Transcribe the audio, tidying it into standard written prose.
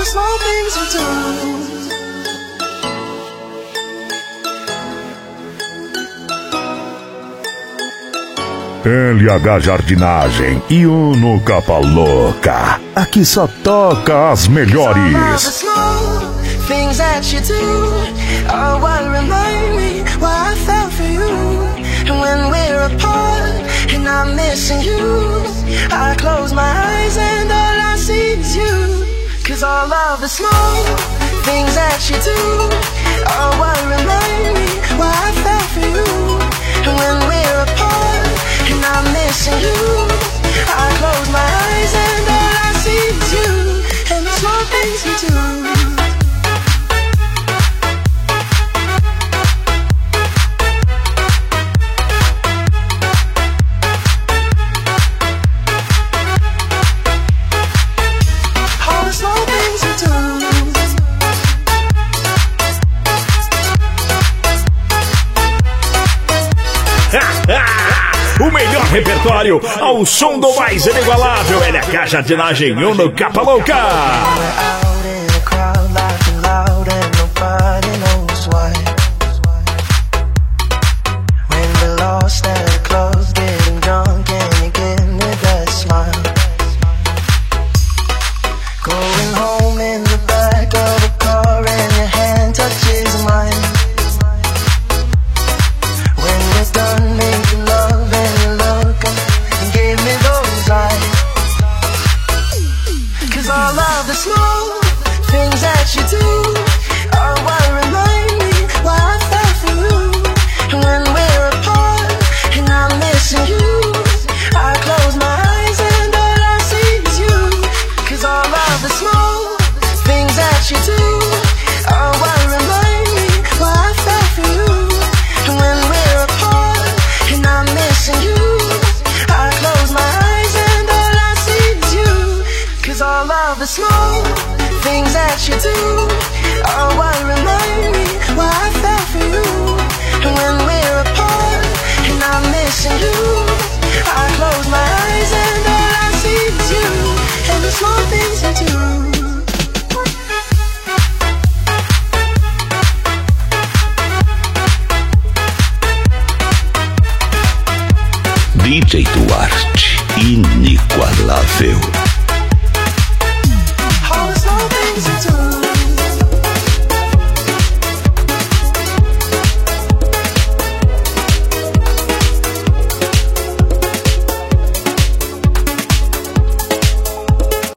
small things we do. LH Jardinagem e Uno Capa Louca. Aqui só toca as melhores. Things that you do are what remind me why I fell for you. And when we're apart and I'm missing you, I close my eyes and all I see is you. Cause all of the small things that you do are what remind me why I fell for you. And when we're apart and I'm missing you, I close my eyes and all I see is you. And the small things we do. O melhor repertório ao som do mais inigualável LH Jardinagem Uno Capa Louca. DJ Duarte, inigualável.